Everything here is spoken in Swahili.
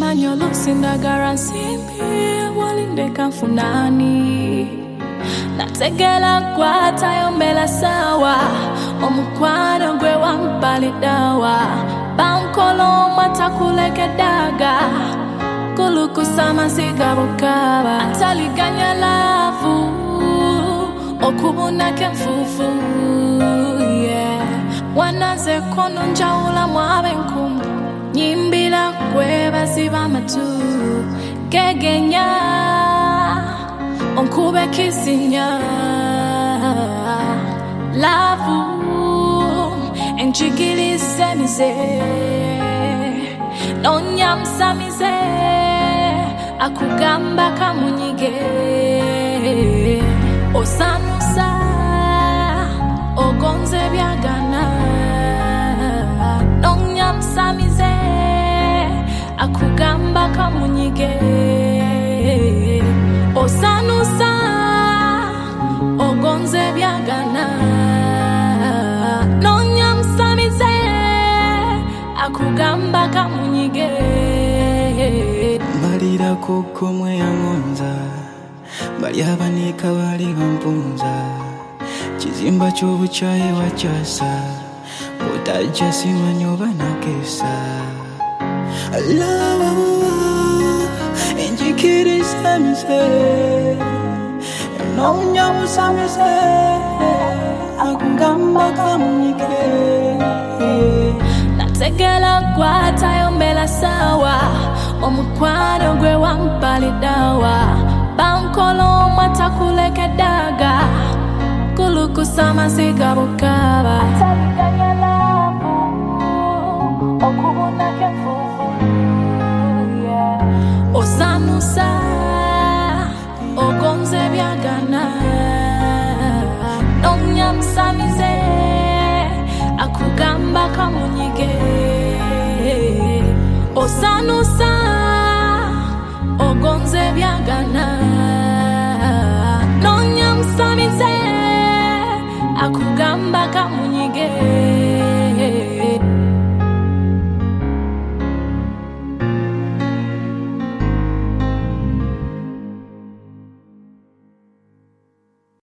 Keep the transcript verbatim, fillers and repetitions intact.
Shimanyolo sindagara simbi walinde kafunani nategela kwata yombela sawa omukwano gwe wampali dawa bankolo matakuleke daga kulukusama sigabokaba ataliganya lavu okubuna kemfufu yeah wanaze kono njaula mwabe nkumu nyimbila kweba ziba matu gegenya onkube kisinya lavu enchikili semize nonyamsamize akugamba kamunyige osanusa ogonze byagana nonyamsamize akugamba kamunyige osanusa ogonze byagana nonyamsamize akugamba kamunyige Marira kuko mwe yangonza bali abanika bali bampunza kizimba cy'obuchaye wachasa botaja simanyo banakesa Allah enjikiri samise nonya musamise akungamba kamunyike nategela kwata yombela sawa omukwano gwe wampali dawa bankolo matakuleke daga kulukusama sigabokaba ataliganya lavu okubuna kemfufu yeah osanusa ogonze byagana nonyamsamize akugamba kamunyige osanusa ogonze byagana nonyamsamize akugamba kamunyige